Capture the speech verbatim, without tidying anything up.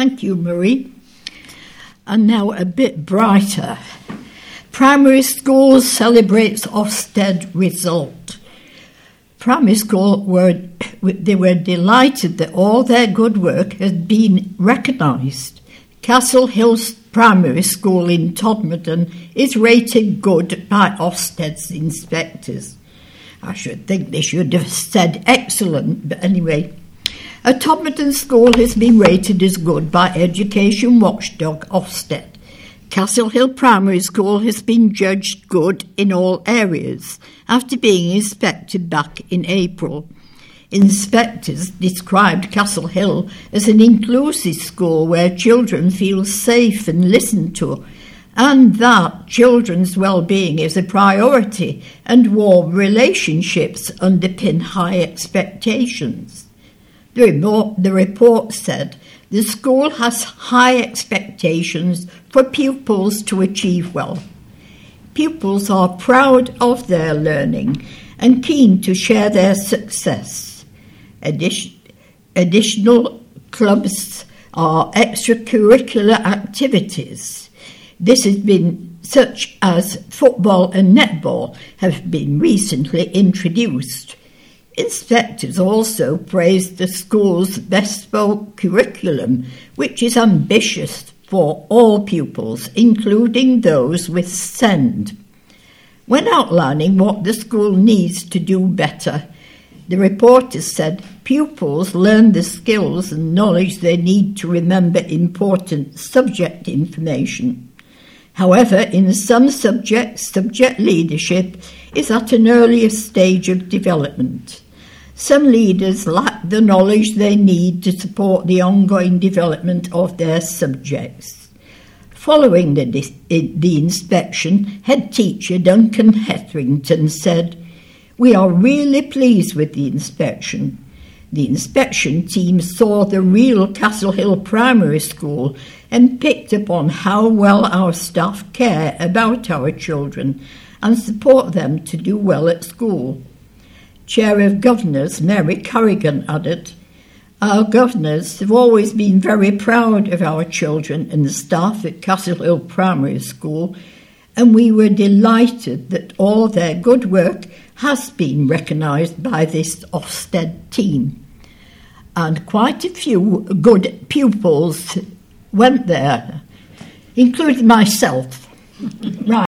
Thank you, Marie. And now a bit brighter. Primary school celebrates Ofsted result. Primary school were they were delighted that all their good work had been recognised. Castle Hill Primary School in Todmorden is rated good by Ofsted's inspectors. I should think they should have said excellent, but anyway. A Todmorden school has been rated as good by education watchdog Ofsted. Castle Hill Primary School has been judged good in all areas after being inspected back in April. Inspectors described Castle Hill as an inclusive school where children feel safe and listened to, and that children's well-being is a priority and warm relationships underpin high expectations. The report, the report said the school has high expectations for pupils to achieve well. Pupils are proud of their learning and keen to share their success. Addition, additional clubs are extracurricular activities. This has been such as football and netball have been recently introduced. Inspectors also praised the school's bespoke curriculum, which is ambitious for all pupils, including those with SEND. When outlining what the school needs to do better, the reporters said pupils learn the skills and knowledge they need to remember important subject information. However, in some subjects, subject leadership is at an earlier stage of development. Some leaders lack the knowledge they need to support the ongoing development of their subjects. Following the, the inspection, head teacher Duncan Hetherington said, "We are really pleased with the inspection. The inspection team saw the real Castle Hill Primary School and picked up on how well our staff care about our children and support them to do well at school." Chair of Governors Mary Corrigan added, "Our governors have always been very proud of our children and the staff at Castle Hill Primary School, and we were delighted that all their good work has been recognised by this Ofsted team." And quite a few good pupils went there, including myself. Right.